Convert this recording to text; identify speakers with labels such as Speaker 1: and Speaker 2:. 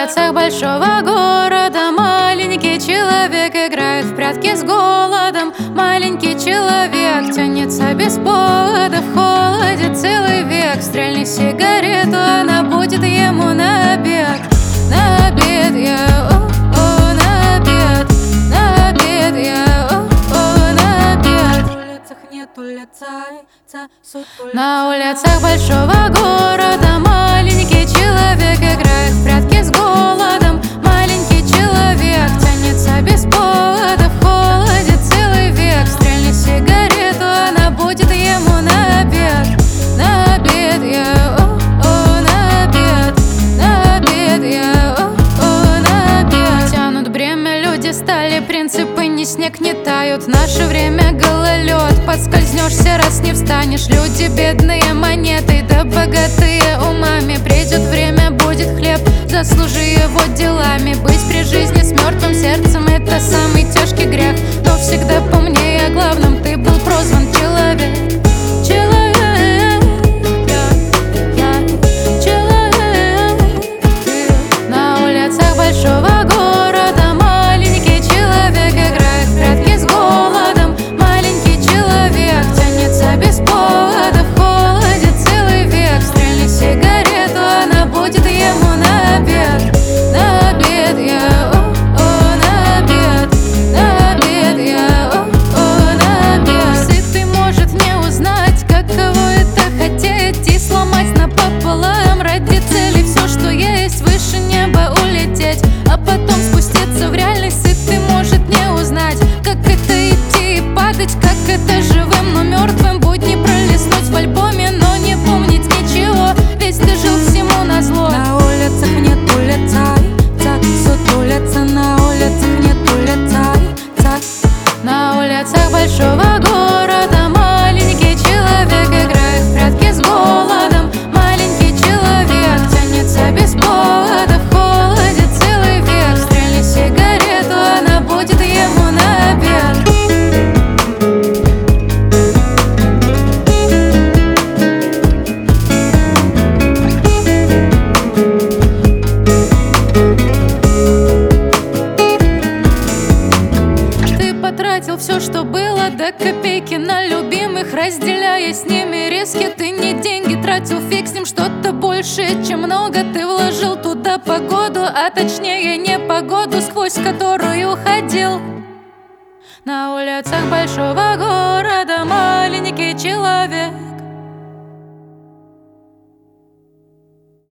Speaker 1: улицах большого города маленький человек играет в прятки с голодом. Маленький человек тянется без повода в холоде целый век. Стрельни сигарету, она будет ему на обед. На обед я, на обед. На обед я, на обед.
Speaker 2: На улицах нету лица,
Speaker 1: На улицах большого города маленький человек играет в прятки с голодом. Маленький человек тянется без повода в холоде целый век. Стрельни сигарету, она будет ему на обед. На обед я, на обед. На обед я, на обед. Тянут бремя люди, стали принципы, ни снег не тают. Наше время гололед, подскользнешься, раз не встанешь. Люди бедные монетой, да богатые умами. Придет время, будет хлеб, заслужи его делами. Быть при жизни с мертвым сердцем — это самый тяжкий грех. Но всегда помни о главном, ты был прозван человек. Человек, человек. На улицах большого города маленький человек играет в прятки с голодом. Маленький человек тянется без повода в холоде целый век. Стрельни сигарету, она будет ему на обед. На обед я, на обед. На обед я, на обед. Сытый может не узнать, каково это хотеть и сломать напополам ради цели все, что есть, выше неба улететь, а потом спуститься в реальность. Сытый может не узнать, как это идти и падать, как это живым, но мертвым будни пролистнуть в альбоме, но не помнить ничего, ведь ты жил всему назло.
Speaker 2: На улицах нету лица, сутулятся, на улицах нету лица.
Speaker 1: На улицах большого города маленький человек играет в прятки с голодом. Маленький человек тянется без повода в холоде целый век. Стрельни сигарету, она будет ему на обед. Ты потратил все, что было, до копейки на любимых, разделяя с ними риски. Ты не деньги тратил, фиг с ним, что-то большее, чем много. Ты вложил туда погоду, а точнее непогоду, сквозь которую ходил. На улицах большого города